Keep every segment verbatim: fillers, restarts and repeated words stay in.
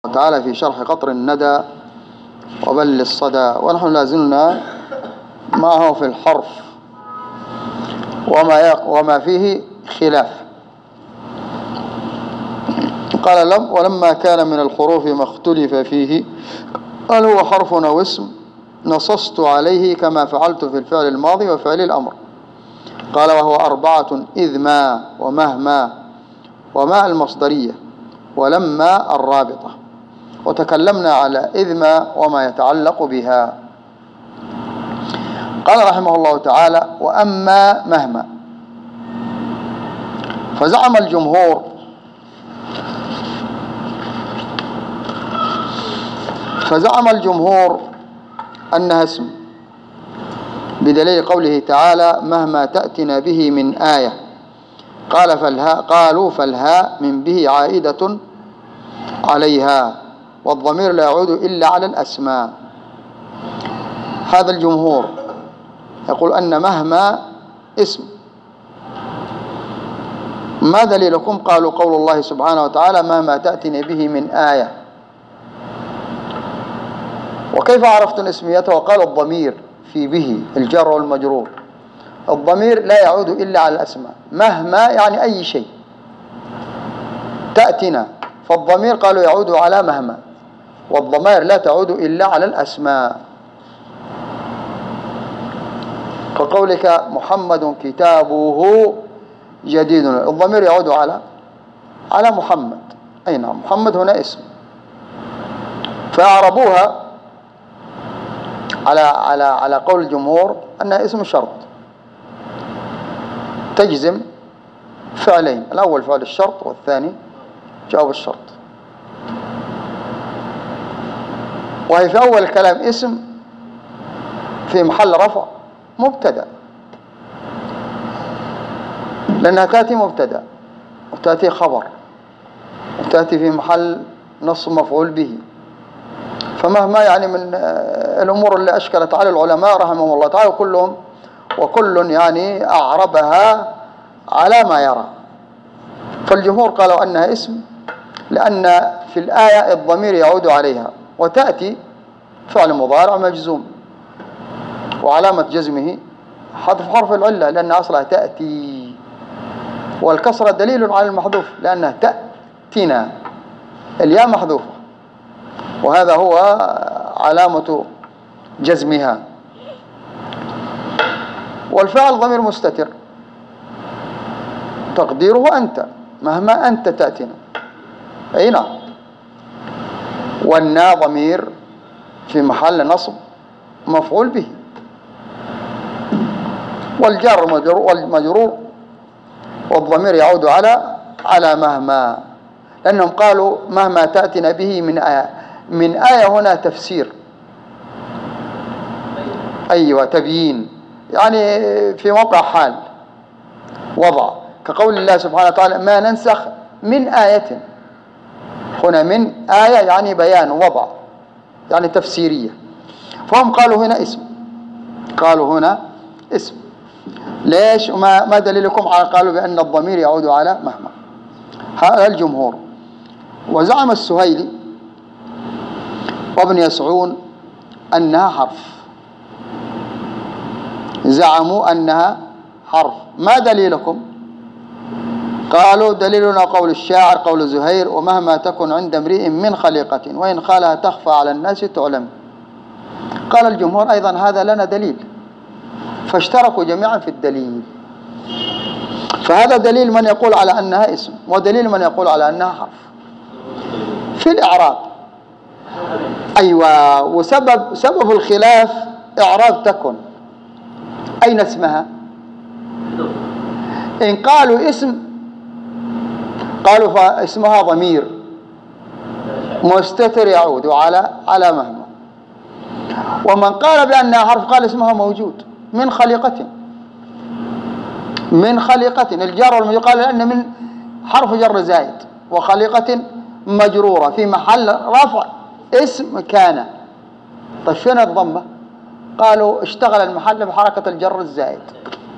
تعالى في شرح قطر الندى وبل الصدى، ونحن لازلنا معه في الحرف وما وما فيه خلاف. قال لم ولما كان من الحروف ما اختلف فيه هل هو حرف أو اسم نصصت عليه كما فعلت في الفعل الماضي وفعل الأمر. قال وهو أربعة: إذ ما ومهما وما المصدرية ولما الرابطة. وتكلمنا على إذ ما وما يتعلق بها. قال رحمه الله تعالى: وأما مهما فزعم الجمهور فزعم الجمهور أنها اسم بدليل قوله تعالى: مهما تأتنا به من آية. قال فالهاء قالوا فالهاء من به عائدة عليها، والضمير لا يعود إلا على الأسماء. هذا الجمهور يقول أن مهما اسم. ما دليلكم؟ قالوا قول الله سبحانه وتعالى: مهما تأتنا به من آية. وكيف عرفتم اسميته؟ وقال الضمير في به الجر والمجرور، الضمير لا يعود إلا على الأسماء. مهما يعني أي شيء تأتنا، فالضمير قالوا يعود على مهما، والضمائر لا تعود إلا على الأسماء. كقولك محمد كتابه جديد، الضمير يعود على على محمد. أي نعم، محمد هنا اسم. فأعربوها على على على قول الجمهور أنها اسم شرط تجزم فعلين: الأول فعل الشرط والثاني جواب الشرط. وهي في أول الكلام اسم في محل رفع مبتدأ، لأنها تأتي مبتدأ وتأتي خبر وتأتي في محل نصب مفعول به. فمهما يعني من الأمور اللي أشكلت على العلماء رحمهم الله تعالى، وكلهم وكل يعني أعربها على ما يرى. فالجمهور قالوا أنها اسم لأن في الآية الضمير يعود عليها، وتأتي فعل مضارع مجزوم وعلامة جزمه حذف حرف العلة لأن أصلها تأتي، والكسرة دليل على المحذوف لأنها تأتينا، الياء محذوفة وهذا هو علامة جزمها. والفعل ضمير مستتر تقديره أنت، مهما أنت تأتينا. أي نعم. والنا ضمير في محل نصب مفعول به. والجر والمجرور والضمير يعود على على مهما، لأنهم قالوا مهما تأتنا به من آية. من آية هنا تفسير، أيوة تبيين، يعني في موقع حال وضع، كقول الله سبحانه وتعالى: ما ننسخ من آية. هنا من آية يعني بيان وضع، يعني تفسيرية. فهم قالوا هنا اسم، قالوا هنا اسم. ليش؟ ما ما دليلكم على قالوا بأن الضمير يعود على مهما؟ هذا الجمهور. وزعم السهيلي وابن يسعون أنها حرف، زعموا أنها حرف. ما دليلكم؟ قالوا دليلنا قول الشاعر قول زهير: ومهما تكن عند امرئ من خليقة وإن خالها تخفى على الناس تعلم. قال الجمهور أيضا هذا لنا دليل، فاشتركوا جميعا في الدليل. فهذا دليل من يقول على أنها اسم، ودليل من يقول على أنها حرف. في الإعراب أيوة. وسبب سبب الخلاف إعراب تكن، أين اسمها؟ إن قالوا اسم قالوا فاسمها ضمير مستتر يعود على على مهما. ومن قال بأنها حرف قال اسمها موجود من خليقة، من خليقة. الجار والمجرور قال لأن من حرف جر زائد، وخليقة مجرورة في محل رفع اسم كان. طيب فين الضمة؟ قالوا اشتغل المحل بحركة الجر الزائد.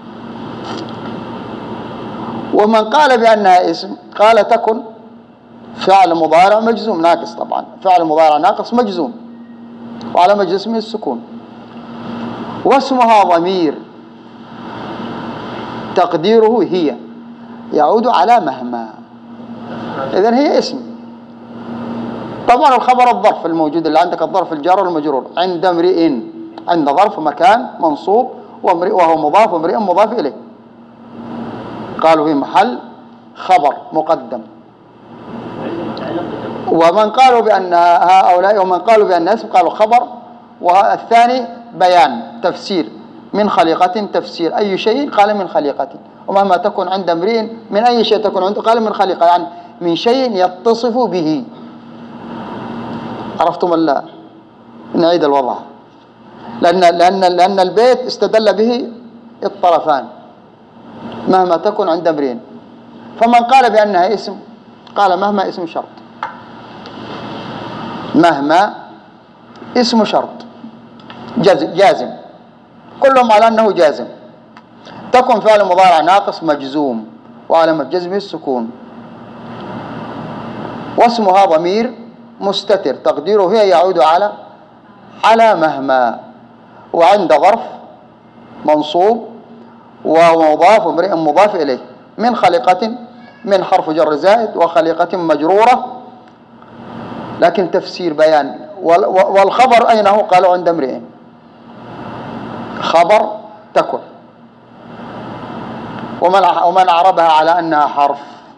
ومن قال بأنها اسم قال تكن فعل مضارع مجزوم ناقص، طبعا فعل مضارع ناقص مجزوم وعلامة جزمه السكون. واسمها ضمير تقديره هي يعود على مهما، إذن هي اسم. طبعا الخبر الظرف الموجود اللي عندك، الظرف الجار والمجرور، عند امرئ، عند ظرف مكان منصوب وامرئ وهو مضاف وامرئ مضاف إليه، قالوا في محل خبر مقدم. ومن قالوا بأن هؤلاء ومن قالوا بأن اسم قالوا خبر، والثاني بيان تفسير، من خليقة تفسير أي شيء قال من خليقة، ومهما تكن عند امرئ من أي شيء تكون عنده قال من خليقة، يعني من شيء يتصف به. عرفتم ولا نعيد الوضع؟ لأن لأن لأن البيت استدل به الطرفان، مهما تكن عند امرئ. فمن قال بأنها اسم قال مهما اسم شرط، مهما اسم شرط جازم، كلهم على أنه جازم. تكن فعل مضارع ناقص مجزوم وعلامة جزمه السكون. واسمها ضمير مستتر تقديره هي يعود على على مهما، وعند ظرف منصوب ومضاف وامرئ مضاف إليه، من خليقة، من حرف جر زائد، وخليقة مجرورة، لكن تفسير بيان. والخبر أين هو؟ قالوا عند امرئ، خبر تكن. ومن ومن أعربها على أنها حرف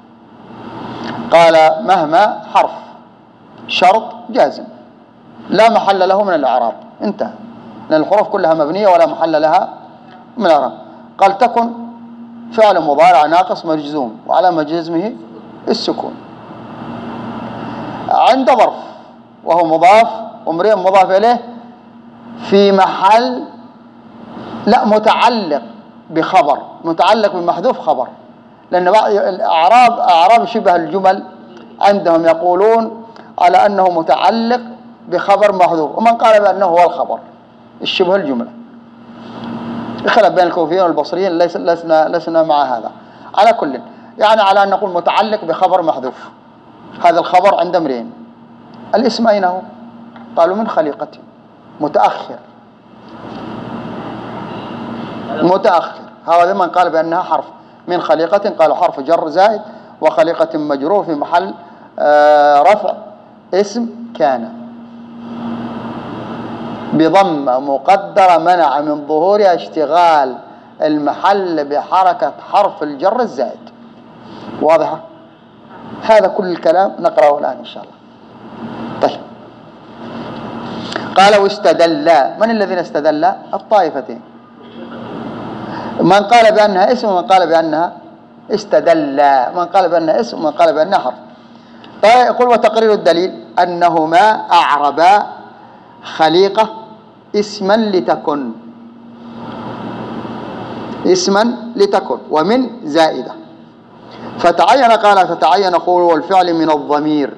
قال مهما حرف شرط جازم لا محل له من الإعراب، انتهى، لأن الحروف كلها مبنية ولا محل لها من الإعراب. قال تكن فعل مضارع ناقص مجزوم وعلامة جزمه السكون. عند ظرف وهو مضاف وامرئ مضاف إليه في محل لا متعلق بخبر، متعلق بمحذوف خبر، لأن الأعراب أعراب شبه الجمل عندهم يقولون على أنه متعلق بخبر محذوف، ومن قال بأنه هو الخبر الشبه الجملة. الخلاف بين الكوفيين والبصريين لسنا لسنا مع هذا. على كل يعني على أن نقول متعلق بخبر محذوف، هذا الخبر عند امرئ. الاسم أين هو؟ قالوا من خليقته، متأخر متأخر. هذا من قال بأنها حرف، من خليقة قالوا حرف جر زائد وخليقة مجرور في محل آه رفع اسم كان بضمة مقدرة منع من ظهورها اشتغال المحل بحركة حرف الجر الزائد. واضحة؟ هذا كل الكلام نقرأه الآن إن شاء الله. طيب، قال واستدل. من الذين استدل؟ الطائفتين، من قال بأنها اسم ومن قال بأنها استدل، من قال بأنها اسم ومن قال بأنها حرف. طيب، يقول وتقرير الدليل أنهما أعربا خليقة اسما لتكن، اسما لتكن ومن زائدة، فتعين قال فتعين قول والفعل من الضمير،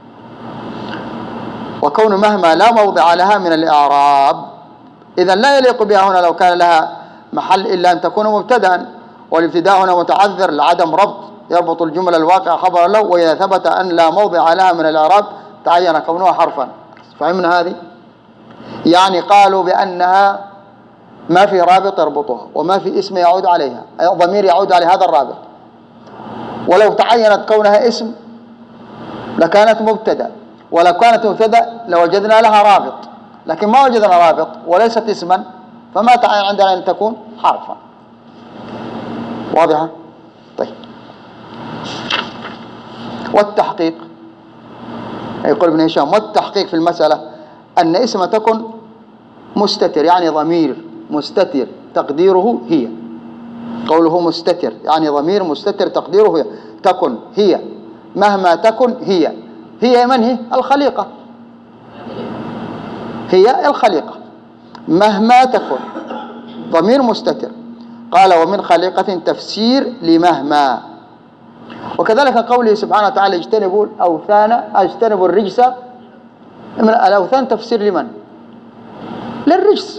وكون مهما لا موضع لها من الإعراب، إذن لا يليق بها هنا لو كان لها محل إلا أن تكون مبتدأ، والابتداء هنا متعذر لعدم ربط يربط الجملة الواقع خبر له، وإذا ثبت أن لا موضع لها من الإعراب تعين كونها حرفا. فهمنا هذه؟ يعني قالوا بأنها ما في رابط يربطها وما في اسم يعود عليها، ضمير يعود على هذا الرابط، ولو تعينت كونها اسم لكانت مبتدأ، ولو كانت مبتدأ لوجدنا لها رابط، لكن ما وجدنا رابط وليست اسما، فما تعين عندنا أن تكون حرفا. واضحة؟ طيب، والتحقيق يقول ابن هشام والتحقيق في المسألة أن اسم تكن مستتر، يعني ضمير مستتر تقديره هي، قوله مستتر يعني ضمير مستتر تقديره هي، تكن هي، مهما تكن هي، هي من هي؟ الخليقة، هي الخليقة، مهما تكن ضمير مستتر. قال ومن خليقة تفسير لمهما. وكذلك قوله سبحانه وتعالى اجتنبوا الأوثان، اجتنبوا الرجس، من الأوثان تفسير لمن؟ للرجس،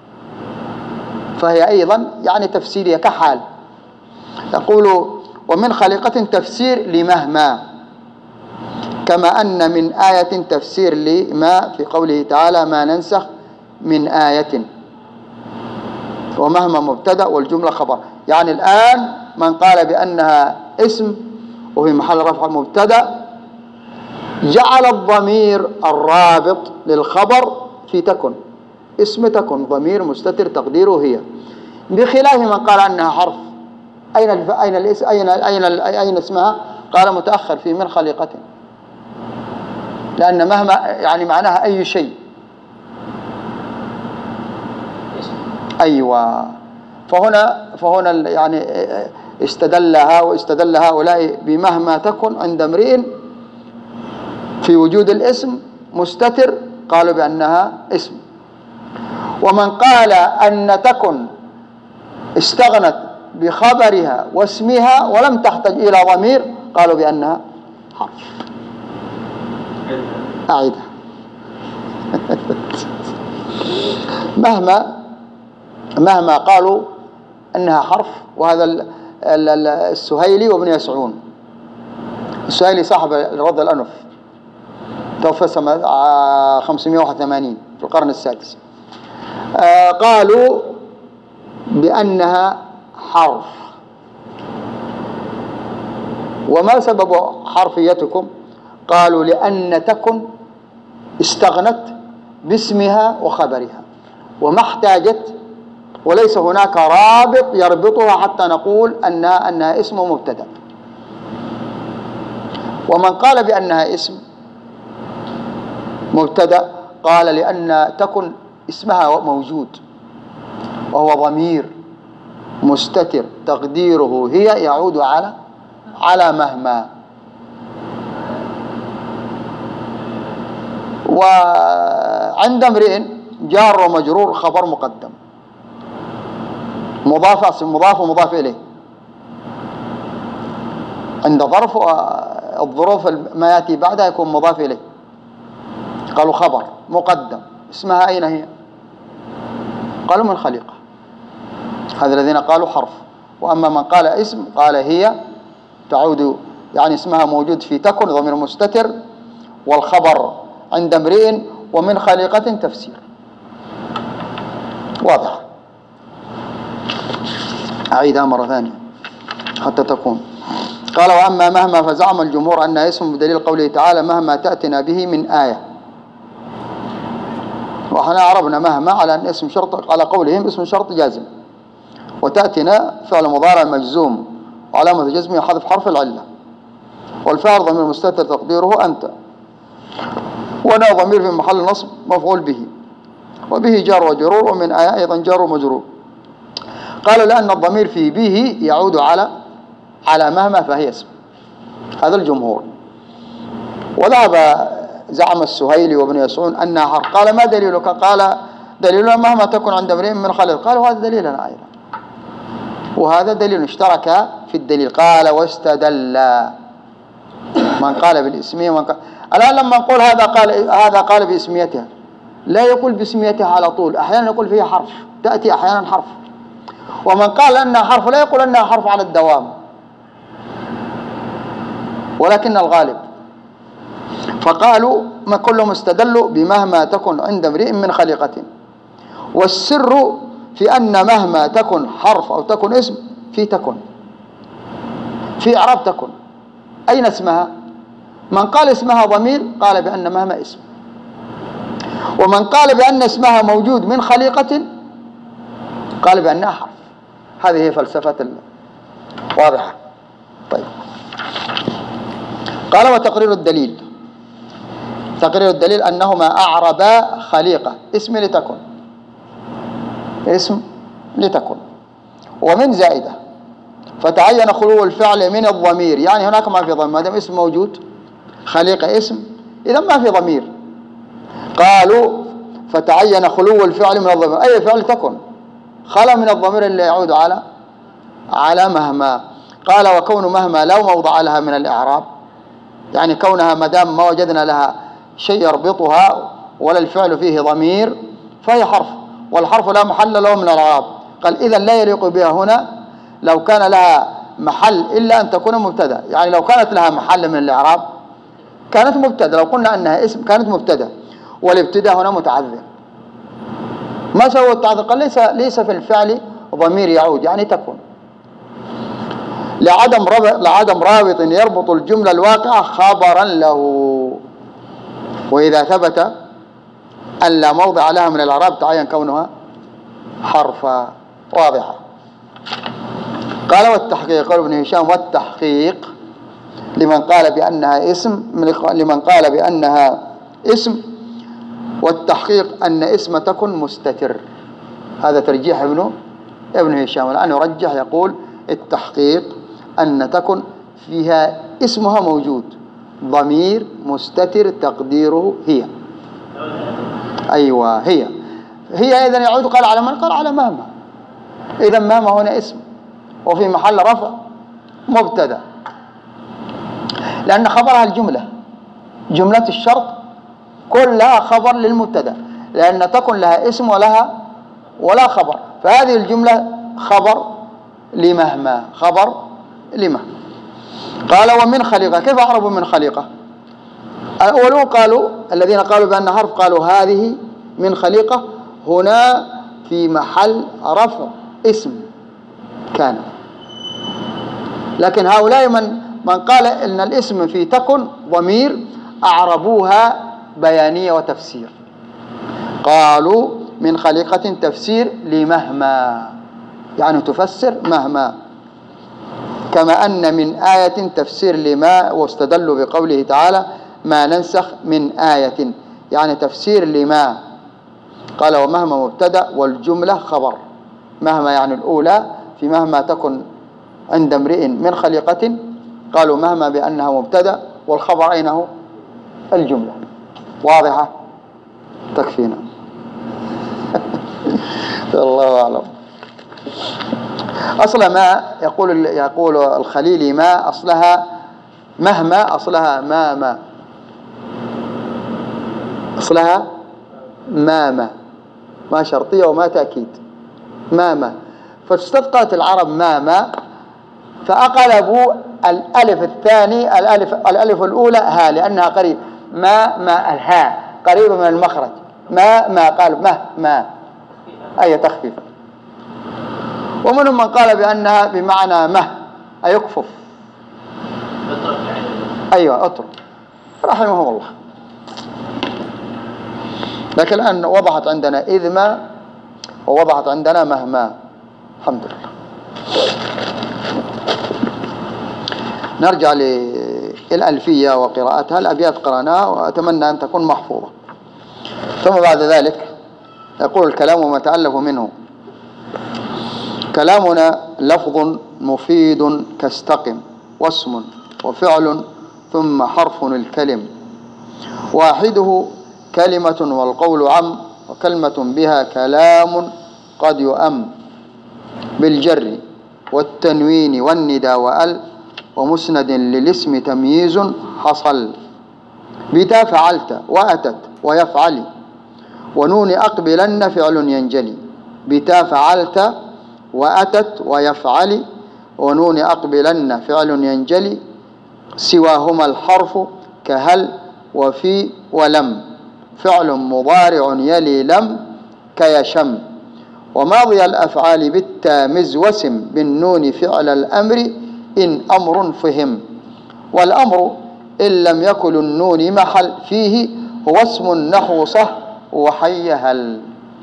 فهي أيضا يعني تفسيرية كحال. يقول ومن خليقة تفسير لمهما، كما أن من آية تفسير لما في قوله تعالى ما ننسخ من آية، ومهما مبتدأ والجملة خبر. يعني الآن من قال بأنها اسم وفي محل رفع مبتدأ جعل الضمير الرابط للخبر في تكن، اسم تكن ضمير مستتر تقديره هي، بخلاف من قال أنها حرف. أين الف... أين الاسم أين أين أين اسمها؟ قال متأخر في من خليقة، لأن مهما يعني معناها أي شيء. أيوة. فهنا فهنا يعني استدلها واستدل هؤلاء بمهما تكن عند امرئ في وجود الاسم مستتر، قالوا بأنها اسم. ومن قال أن تكن استغنت بخبرها واسمها ولم تحتاج إلى ضمير قالوا بأنها حرف. أعيدها. مهما مهما قالوا أنها حرف. وهذا السهيلي وابن يسعون. السهيلي صاحب رد الأنف، توفى سنة خمسمائة وواحد وثمانين في القرن السادس. آه قالوا بأنها حرف. وما سبب حرفيتكم؟ قالوا لأن تكن استغنت باسمها وخبرها وما احتاجت، وليس هناك رابط يربطها حتى نقول أنها, أنها اسم مبتدأ. ومن قال بأنها اسم مبتدأ قال لأن تكن اسمها موجود وهو ضمير مستتر تقديره هي يعود على على مهما. وعند امرئ جار ومجرور خبر مقدم، مضاف مضاف ومضاف إليه. عند ظرف الظروف ما يأتي بعدها يكون مضاف إليه. قالوا خبر مقدم، اسمها أين هي؟ قالوا من خليقة. هذا الذين قالوا حرف. وأما من قال اسم قال هي تعود، يعني اسمها موجود في تكن ضمير مستتر، والخبر عند امرئ ومن خليقة تفسير. واضح. أعيدها مرة ثانية حتى تكون. قال وأما مهما فزعم الجمهور أنها اسم بدليل قوله تعالى مهما تأتنا به من آية. وحنا عربنا مهما على أن اسم شرط، على قولهم اسم شرط جازم، وتأتنا فعل مضارع مجزوم وعلامة جزمه حذف حرف العلة، والفاعل ضمير مستتر تقديره أنت، ونا ضمير في محل نصب مفعول به، وبه جار وجرور، ومن آية أيضا جار ومجرور. قالوا لأن الضمير في به يعود على على مهما فهي اسم. هذا الجمهور. وذهب زعم السهيلي وابن يسعون أنها حرف. قال ما دليلك؟ قال دليلنا مهما تكن عند امرئ من خلق. قالوا هذا دليلنا أيضا، وهذا دليل اشترك في الدليل. قال واستدل من قال بالاسمية ومن قال. الآن لما نقول هذا قال هذا قال باسميتها، لا يقول باسميتها على طول، أحيانا يقول فيها حرف، تأتي أحيانا حرف. ومن قال أنها حرف لا يقول أنها حرف على الدوام، ولكن الغالب. فقالوا ما كلهم استدلوا بمهما تكن عند امرئ من خليقة. والسر في أن مهما تكن حرف أو تكن اسم في تكن، في إعراب تكن. أين اسمها؟ من قال اسمها ضمير قال بأن مهما اسم، ومن قال بأن اسمها موجود من خليقة قال بأنها حرف. هذه هي فلسفة واضحة. طيب. قال وتقرير الدليل. تقرير الدليل أنهما أعربا خليقة، اسم لتكن، اسم لتكن، ومن زائدة، فتعين خلو الفعل من الضمير. يعني هناك ما في ضمير، ما دام اسم موجود، خليقة اسم، إذا ما في ضمير. قالوا فتعين خلو الفعل من الضمير، أي فعل تكن خلا من الضمير اللي يعود على على مهما. قال وكون مهما لا موضع لها من الإعراب، يعني كونها ما دام ما وجدنا لها شيء يربطها ولا الفعل فيه ضمير فهي حرف، والحرف لا محل له من الإعراب. قال إذا لا يليق بها هنا لو كان لها محل إلا أن تكون مبتدأ. يعني لو كانت لها محل من الإعراب كانت مبتدأ، لو قلنا أنها اسم كانت مبتدأ، والابتداء هنا متعذر. ما سوى التعذر؟ قال ليس ليس في الفعل ضمير يعود، يعني تكون لعدم رابط لعدم رابط يربط الجملة الواقعة خبرا له، وإذا ثبت أن لا موضع لها من الإعراب تعين كونها حرفا. واضحة. قال والتحقيق، قال ابن هشام والتحقيق لمن قال بأنها اسم لمن قال بأنها اسم والتحقيق أن اسم تكن مستتر. هذا ترجيح ابن ابن هشام. الآن يرجح يقول التحقيق أن تكن فيها اسمها موجود، ضمير مستتر تقديره هي. أيوة هي هي إذن يعود قال على من؟ قال على مهما. إذا مهما هنا اسم وفي محل رفع مبتدأ، لأن خبرها الجملة، جملة الشرط كلها خبر للمبتدأ، لأن تكن لها اسم ولها ولا خبر، فهذه الجملة خبر لمهما، خبر لمهما. قال ومن خليقة. كيف أعرف من خليقة؟ الأولون قالوا الذين قالوا بأن حرف قالوا هذه من خليقة هنا في محل رفع اسم كان، لكن هؤلاء من من قال إن الاسم في تكن ضمير أعربوها بيانية وتفسير، قالوا من خليقة تفسير لمهما، يعني تفسر مهما، كما أن من آية تفسير لما، واستدلوا بقوله تعالى ما ننسخ من آية، يعني تفسير لما. قال ومهما مبتدأ والجملة خبر. مهما يعني الأولى في مهما تكن عند امرئ من خليقة، قالوا مهما بأنها مبتدأ، والخبر أين هو؟ الجملة. واضحة؟ تكفينا. الله أعلم. أصل ما يقول يقول الخليلي ما أصلها مهما، أصلها ما ما أصلها ما ما ما شرطية وما تأكيد، ما ما فاستثقلت العرب ما ما، فأقلبوا الألف الثاني الألف الألف الأولى ها، لأنها قريب ما ما الهاء قريبة من المخرج، ما ما قال ما ما أي تخفيف. ومنهم من قال بأنها بمعنى مه أي يكفف. أيوة اترك رحمهم الله. لكن الآن وضحت عندنا إذ ما ووضحت عندنا مهما، الحمد لله. نرجع للألفية وقراءتها. الأبيات قرأناها وأتمنى أن تكون محفوظة. ثم بعد ذلك يقول الكلام وما تألف منه. كلامنا لفظ مفيد كاستقم، واسم وفعل ثم حرف الكلم، واحده كلمة والقول عم، وكلمة بها كلام قد يؤم، بالجر والتنوين والندى وأل، ومسند للاسم تمييز حصل، بتا فعلت وأتت ويفعل، ونون أقبلن فعل ينجلي، بتا فعلت وأتت ويفعل، ونون أقبلن فعل ينجلي، سواهما الحرف كهل وفي ولم، فعل مضارع يلي لم كيشم، وماضي الأفعال بالتامز وسم، بالنون فعل الأمر إن أمر فهم، والأمر إن لم يكن النون محل فيه هو اسم نحو صح وحي هل.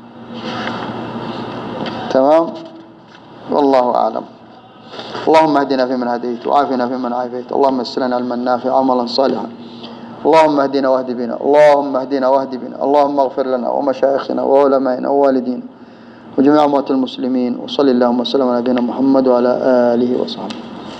تمام. والله أعلم. اللهم اهدنا فيمن هديت، وعافنا فيمن عافيت، اللهم يسر لنا علما نافعا عملا صالحا، اللهم اهدنا واهد بنا، اللهم اهدنا واهد بنا، اللهم اغفر لنا ومشايخنا وعلمائنا ووالدينا وجميع أموات المسلمين، وصلى اللهم وسلم على نبينا محمد وعلى آله وصحبه.